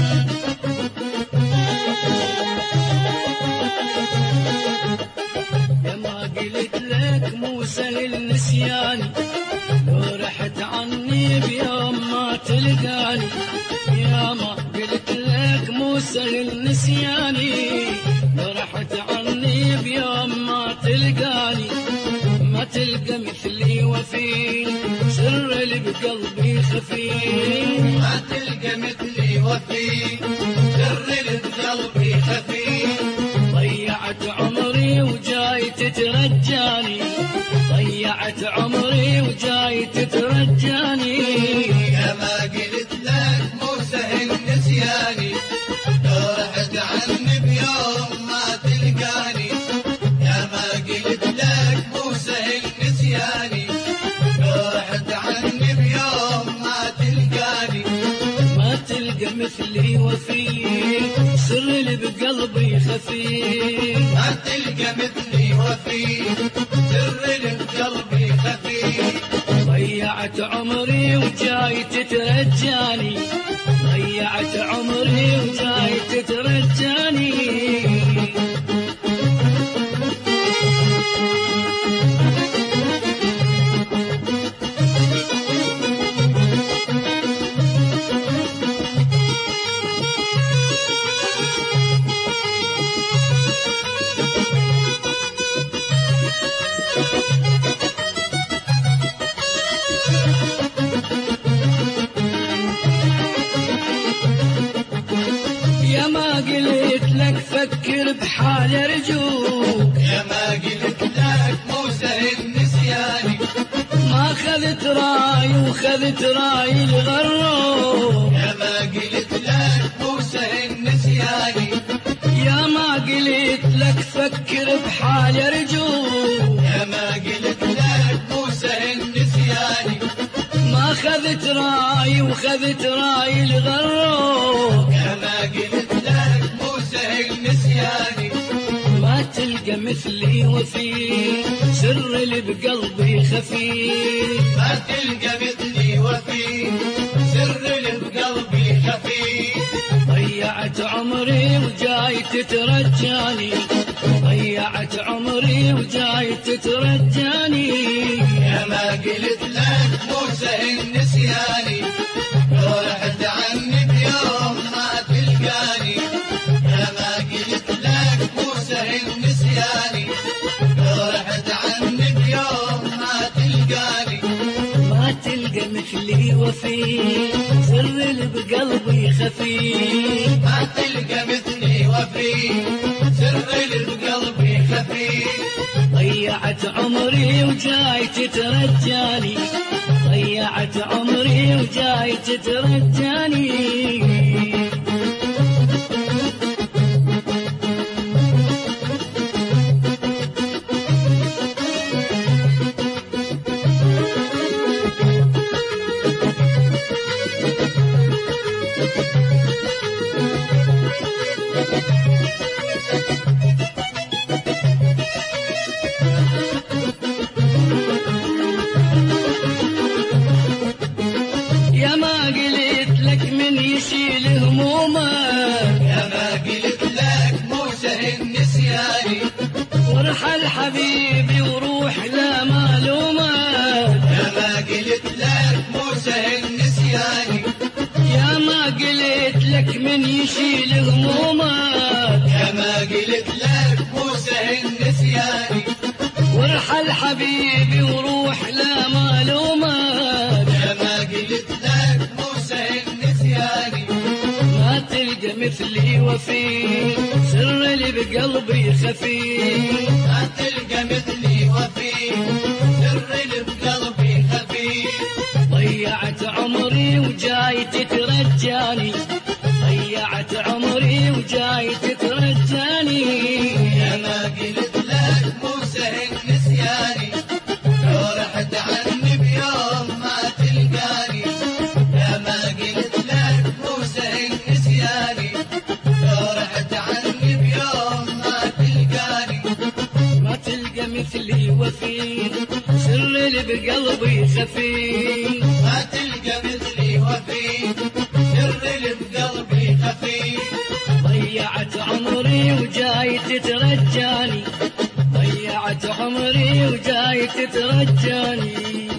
يا ما قلت لك مو سهل نسياني، لو رحت عني بيوم ما تلقاني. يا ما قلت لك مو سهل نسياني، لو رحت عني بيوم ما تلقاني. ما تلقى مثلي وفي سر اللي بقلبي خفي. ما تلقى مثلي وفي سر اللي بقلبي خفي. ضيعت عمري وجاي تترجاني، ضيعت عمري وجاي تترجاني. يا ما قلت لك مو سهل نسياني، لو رحت عني بيوم ما تلقاني. يا ما قلت لك مو سهل نسياني، لو رحت عني بيوم ما تلقاني. ما تلقى مثلي وفي سر اللي بقلبي خفي. ما تلقى مثلي وفي سر اللي بقلبي خفي. ضيعت عمري وجاي تترجاني، ضيعت عمري وجاي تترجاني. يا ما قلت لك فكر بحال ارجوك، يا ما قلت لك مو سهل نسياني، ما خذت راي وخذت راي الغروب. يا ما قلت لك مو سهل نسياني، يا ما قلت لك فكر بحال ارجوك، يا ما قلت لك مو سهل نسياني، ما خذت راي وخذت راي الغروب. يا ما قلت لك مو سهل نسياني. ما تلقى مثلي وفي سر اللي بقلبي خفي. ما تلقى مثلي وفي سر اللي بقلبي خفي. ضيعت عمري وجاي تترجاني، ضيعت عمري وجاي تترجاني. يا ما قلت لك مو سهل نسياني، لو رحت عني بيوم ما تلقاني. يا ما قلت لك مو سهل نسياني، لو رحت عني بيوم ما تلقاني. ما تلقى مثلي وفي سر اللي بقلبي خفي. ما تلقى مثلي وفي سر اللي بقلبي خفي. ضيعت عمري وجاي تترجاني، ضيعت عمري وجاي تترجاني. يا ما قلت لك من يشيل همومك، يا ما قلت لك مو سهل نسياني، وارحل حبيبي وروح لا مالومك. يا ما قلت لك مو سهل نسياني، يا ما قلت لك من يشيل همومك، يا ما قلت لك مو سهل نسياني، وارحل حبيبي وروح لا مالومك. يا ما قلت لك مو سهل نسياني. ما تلقى مثلي وفي سر اللي بقلبي خفي. ما تلقى مثلي وفي سر اللي بقلبي خفي. ضيعت عمري وجاي تترجاني، ضيعت عمري وجاي تترجاني. يا ما قلت لك مو سهل نسياني، لو رحت عني بيوم ما تلقاني. يا ما قلت لك مو سهل نسياني، لو رحت عني بيوم ما تلقاني. ما تلقى مثلي وفي سر اللي بقلبي خفي. ما تلقى مثلي وفي سر اللي بقلبي خفيف ضيعت عمري وجاي تترجاني ضيعت عمري وجاي تترجاني